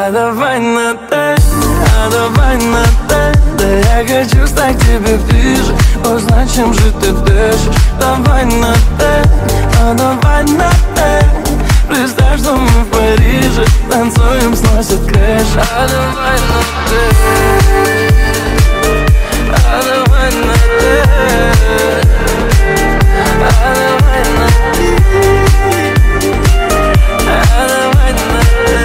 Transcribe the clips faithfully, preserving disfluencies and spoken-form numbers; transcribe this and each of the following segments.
А давай на «ты», а давай на «ты». Да я хочу стать тебе ближе, узнать, чем же ты дышишь. Давай на «ты», а давай на «ты». Представь, что мы в Париже, танцуем, сносит крышу. А давай на «ты», а давай на «ты», а давай на «ты», а давай на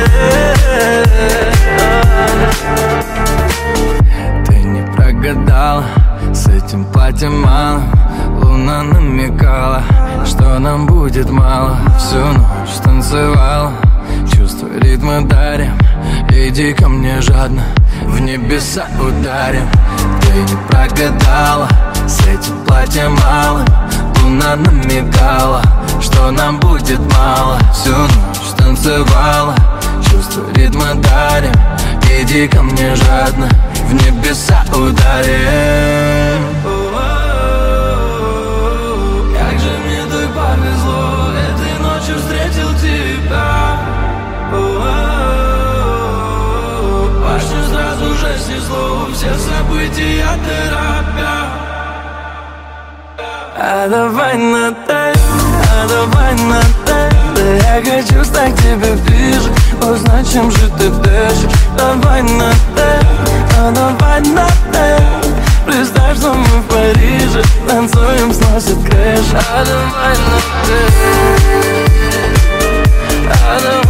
«ты». Ты не прогадала, с этим платьем мало. Луна намекала, что нам будет мало. Всю ночь танцевала, чувства ритма дарим. Иди ко мне жадно, в небеса ударим. Ты не прогадала, с этим платьем мало. Луна намекала, что нам будет мало. Всю ночь танцевала, чувства ритма дарим. Иди ко мне жадно, в небеса ударим. Как же мне так повезло, этой ночью встретил тебя. Башню сразу же снесло, все события торопя. А давай на «ты», а давай на «ты». Да я хочу стать тебе ближе, узнать, чем же ты дышишь. Давай на «ты», а давай на «ты». Представь, что мы в Париже, танцуем, сносит крышу. А давай на «ты», а давай